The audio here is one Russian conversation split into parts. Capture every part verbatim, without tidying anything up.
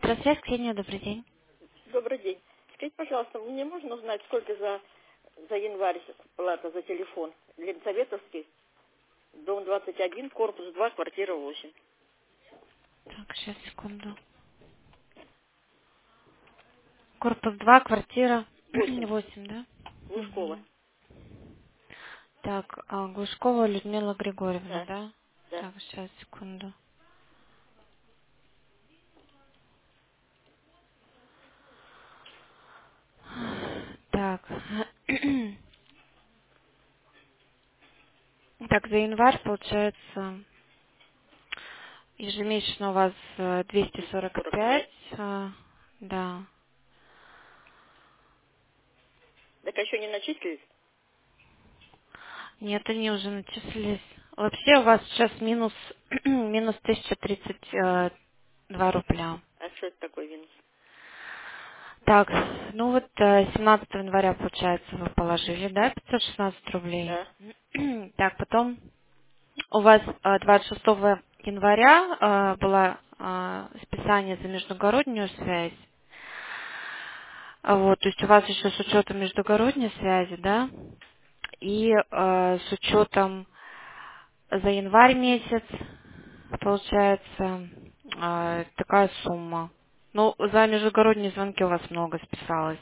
Здравствуйте, Ксения, добрый день. Добрый день. Скажите, пожалуйста, мне можно узнать, сколько за, за январь плата за телефон? Ленсоветовский, дом двадцать один, корпус два, квартира восемь. Так, сейчас, секунду. Корпус два, квартира восемь. восемь, да? Лужкова. Мгм. Так, а, Глушкова Людмила Григорьевна, Да, да? да. Так, сейчас, секунду. Так. Так, за январь получается ежемесячно у вас э, двести двести сорок сорок пять, пять. э, да. Так а еще не начислились? Нет, они уже начислились. Вообще у вас сейчас минус минус тысяча тридцать два рубля. А что это такое минус? Так, ну вот э, семнадцатого января, получается, вы положили, да, пятьсот шестнадцать рублей. Да. Так, потом у вас э, двадцать шестого января э, было э, списание за междугороднюю связь. А Вот, то есть у вас еще с учетом междугородней связи, да, и э, с учетом за январь месяц, получается, э, такая сумма. Ну, за междугородние звонки у вас много списалось.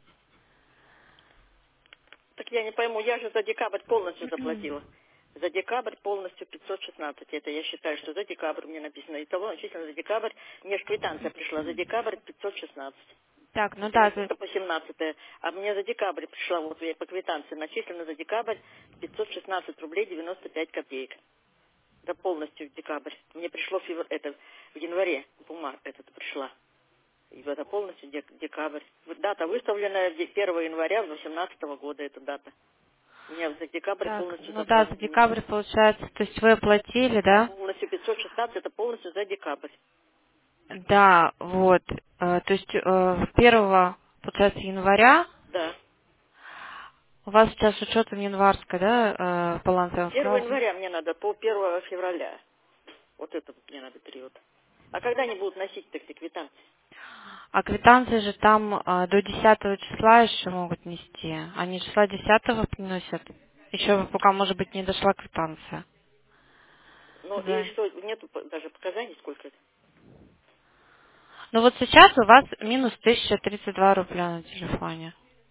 Так я не пойму, я же за декабрь полностью заплатила. За декабрь полностью пятьсот шестнадцать. Это я считаю, что за декабрь мне написано. Итого начислено за декабрь. Мне же квитанция пришла за декабрь пятьсот шестнадцать. Так, ну да, Потому что то- это по семнадцатое. А мне за декабрь пришла, вот я по квитанции начислено за декабрь пятьсот шестнадцать рублей девяносто пять копеек. Это полностью в декабрь. Мне пришло февр... это в январе бумага эта пришла. И это полностью дек- декабрь. Вот дата выставленная де- первого января восемнадцатого года, эта дата. У меня за декабрь так, полностью ну да, забрали за деньги. декабрь получается, то есть вы оплатили, да? Полностью пятьсот шестнадцать это полностью за декабрь. Да, вот, э, то есть э, первого, получается, января Да. у вас сейчас с учетом январской, да, э, баланс, я вам первого сказала? января мне надо, по первого февраля. Вот это вот мне надо период. А когда они будут носить так квитанции? А квитанции же там э, до десятого числа еще могут нести. Они числа десятого приносят. Еще пока, может быть, не дошла квитанция. Ну и За- что, нету по- даже показаний, сколько это? Ну вот сейчас у вас минус тысяча тридцать два рубля на телефоне.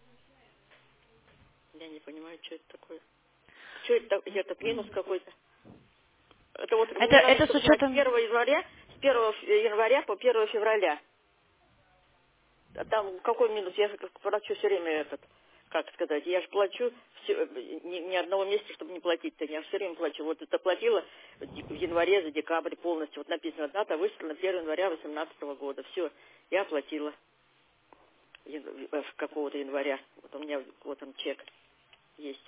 Я не понимаю, что это такое. Что это, так- этот минус какой-то? Это вот Это, мне надо, это с чтобы знать, с учетом... первого января, с первого ф- января по первого февраля. А там какой минус? Я же как плачу все время этот, как сказать, я же плачу всё, ни, ни одного месяца, чтобы не платить-то, я все время плачу. Вот это платила в ди- в январе за декабрь полностью. Вот написано, дата выставлена первого января восемнадцатого года. Все, я оплатила ян- э, какого-то января. Вот у меня вот он чек есть.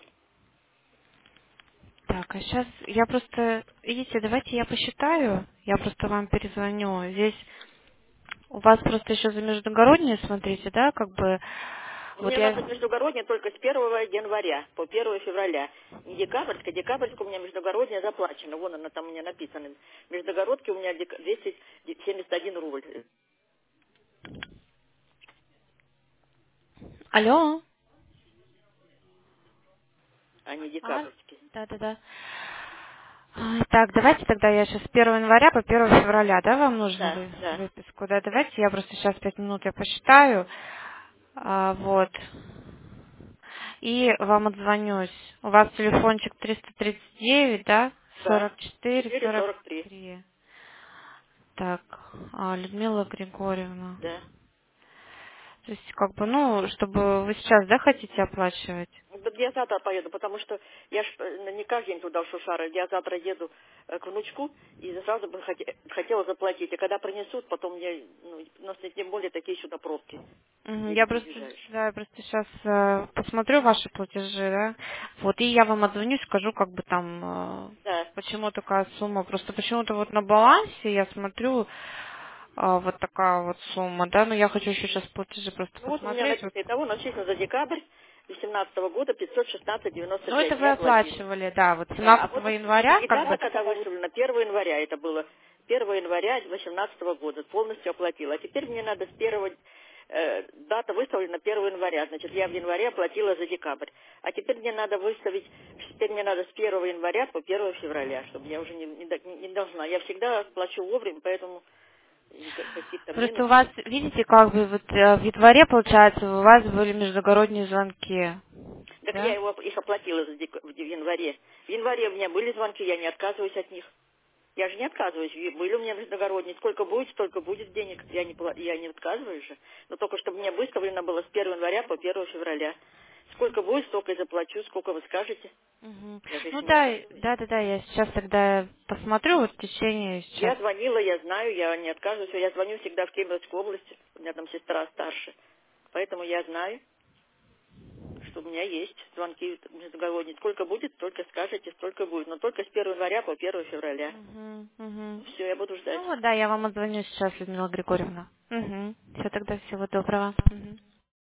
Так, а сейчас я просто... Видите, давайте я посчитаю. Я просто вам перезвоню. Здесь у вас просто еще за междугородние, смотрите, да, как бы... Вот Мне надо я... междугороднее только с первого января по первого февраля. Не декабрьская, декабрьская у меня междугородняя заплачена. Вон она там у меня написана. Междугородки у меня дек- двести семьдесят один рубль, Алло? а не А, декабрьские. да-да-да. А, Так, давайте тогда я сейчас с первого января по первого февраля, да, вам нужно Да, вы- да, выписку, да, давайте я просто сейчас пять минут я посчитаю, а, вот, и вам отзвонюсь. У вас телефончик триста тридцать девять, да, да. сорок четыре четыре сорок сорок три. три. Так, а, Людмила Григорьевна. Да. То есть, как бы, ну, чтобы вы сейчас, да, хотите оплачивать? Да я завтра поеду, потому что я ж э, не каждый день туда в Шушары. Я завтра еду э, к внучку и сразу бы хоте- хотела заплатить. И когда принесут, потом мне, ну, у нас тем более такие сюда пробки. Мгм, Не Я просто, доезжаешь. да, я просто сейчас посмотрю ваши платежи, да, вот, и я вам отзвоню, скажу, как бы там, э, Да. почему такая сумма, просто почему-то вот на балансе я смотрю, э, вот такая вот сумма, да, но я хочу еще сейчас платежи просто Ну вот у меня посмотреть, вот. написано, итого начислено за декабрь восемнадцатого года пятьсот шестнадцать девяносто Ну, это пять. вы Я оплатила. оплачивали, да, вот Да, а вот семнадцатого и, января, и как дата, бы, когда выставлена, первого января это было первого января две тысячи восемнадцатого года, полностью оплатила. А теперь мне надо с первого, э, дата выставлена первого января, значит, я в январе оплатила за декабрь. А теперь мне надо выставить, теперь мне надо с первого января по первого февраля, чтобы я уже не, не, до- не должна. Я всегда плачу вовремя, поэтому никак- каких-то Просто у минусов. вас, видите, как бы вот э, в январе, получается, у вас были междугородние звонки, Так я да? его, их оплатила за дек- в январе. В январе у меня были звонки, я не отказываюсь от них. Я же не отказываюсь. И были у меня междугородние. Сколько будет, столько будет денег. Я не, пла- я не отказываюсь же. Но только чтобы мне выставлено было с первого января по первого февраля. Сколько будет, столько и заплачу. Сколько вы скажете. Мгм. Я же Ну еще не да, отказываюсь. да, да, да, я сейчас тогда посмотрю вот в течение сейчас. Я звонила, я знаю, я не отказываюсь. Я звоню всегда в Кемеровскую область. У меня там сестра старше. Поэтому я знаю, что у меня есть звонки междугородние. Сколько будет, столько скажете, столько будет. Но только с первого января по первого февраля. Мгм, мгм. Все, я буду ждать. Ну вот, да, я вам отзвоню сейчас, Людмила Григорьевна. Угу. Все, тогда всего доброго. Мгм.